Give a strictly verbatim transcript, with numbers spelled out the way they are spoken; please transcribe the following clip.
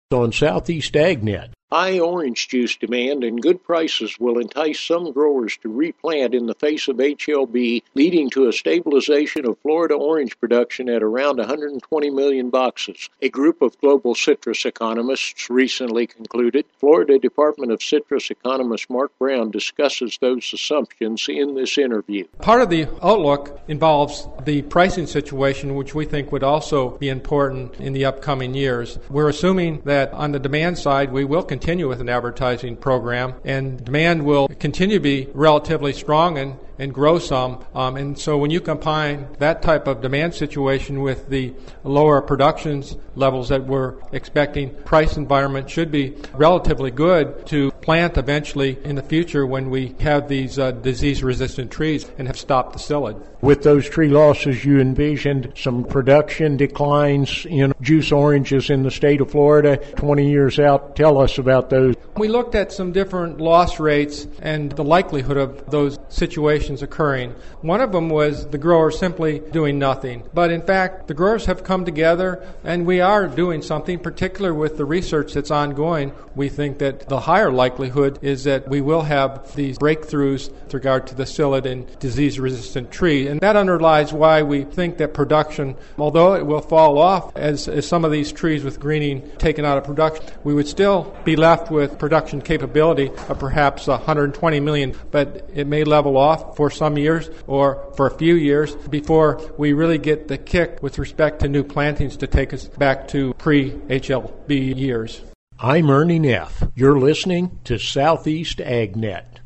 On Southeast AgNet. High orange juice demand and good prices will entice some growers to replant in the face of H L B, leading to a stabilization of Florida orange production at around one hundred twenty million boxes. A group of global citrus economists recently concluded. Florida Department of Citrus economist Mark Brown discusses those assumptions in this interview. Part of the outlook involves the pricing situation, which we think would also be important in the upcoming years. We're assuming that on the demand side, we will continue continue with an advertising program, and demand will continue to be relatively strong and, and grow some. Um, and so when you combine that type of demand situation with the lower production levels that we're expecting, price environment should be relatively good to plant eventually in the future when we have these uh, disease-resistant trees and have stopped the psyllid. With those tree losses, you envisioned some production declines in juice oranges in the state of Florida twenty years out. Tell us about those. We looked at some different loss rates and the likelihood of those situations occurring. One of them was the growers simply doing nothing. But in fact, the growers have come together and we are doing something, particularly with the research that's ongoing. We think that the higher likelihood is that we will have these breakthroughs with regard to the psyllid and disease-resistant tree. And that underlies why we think that production, although it will fall off as, as some of these trees with greening taken out of production, we would still be left with production capability of perhaps one hundred twenty million, but it may level off for some years or for a few years before we really get the kick with respect to new plantings to take us back to pre-H L B years. I'm Ernie Neff. You're listening to Southeast AgNet.